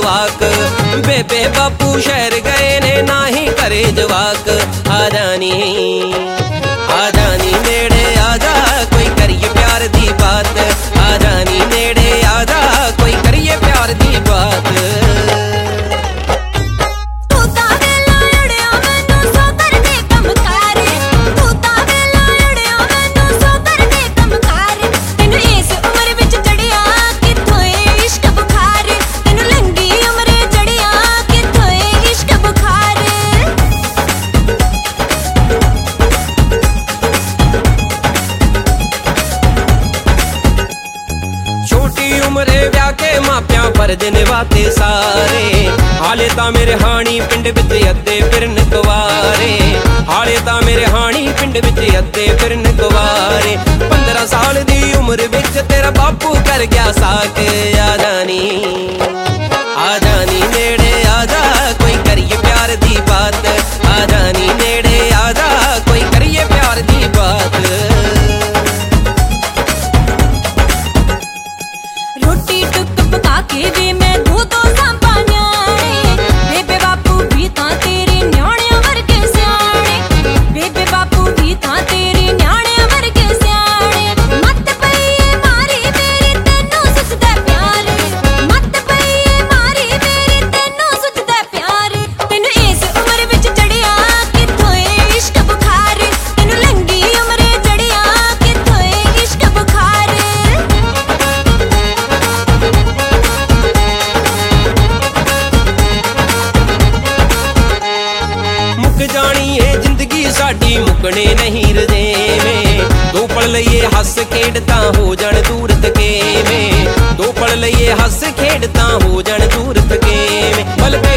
जवाक। बेबे बापू शहर गए ने ना ही करे जवाक। आजानी नेड़े आजा कोई करिए प्यार दी बात। आजानी नेड़े आजा कोई करिए प्यार दी बात। उमरे ब्याह के मापिया फर्ज निभाते सारे। हाले ता मेरे हानी पिंड विच अद्धे फिरन कुवारे। हाले ता मेरे हानी पिंड विच अद्धे फिरन कुवारे। 15 साल दी उम्र विच तेरा बापू कर गया साक। आजानी नेड़े आजा कोई करिए प्यार दी बात। आजानी नेड़े आजा कोई करिए प्यार दी बात। रोटी टुक पका के वे मैं दो सांपा न्याणे। बेबे बापू भी तां तेरे न्याणे वर्गे स्याणे। बेबे बापू भी तां तेरे न्याणे वर्गे स्याणे। मत पईए मारी मेरी तेनू सुझदा प्यार। मत पईए मारी मेरी तेनू सुझदा प्यार। तेनू इस उम्र विच चढ़िया किथों ए इश्क बुखार। तेनू लंगी उम्रे चढ़िया किथों ए इश्क बुखार। जानी है जिंदगी साडी मुकने नहीं रजेवें। दो पल लइए हस खेड़ता हो जान दूर थकेवें। दो पल लइए हस खेड़ता हो जान दूर थकेवें।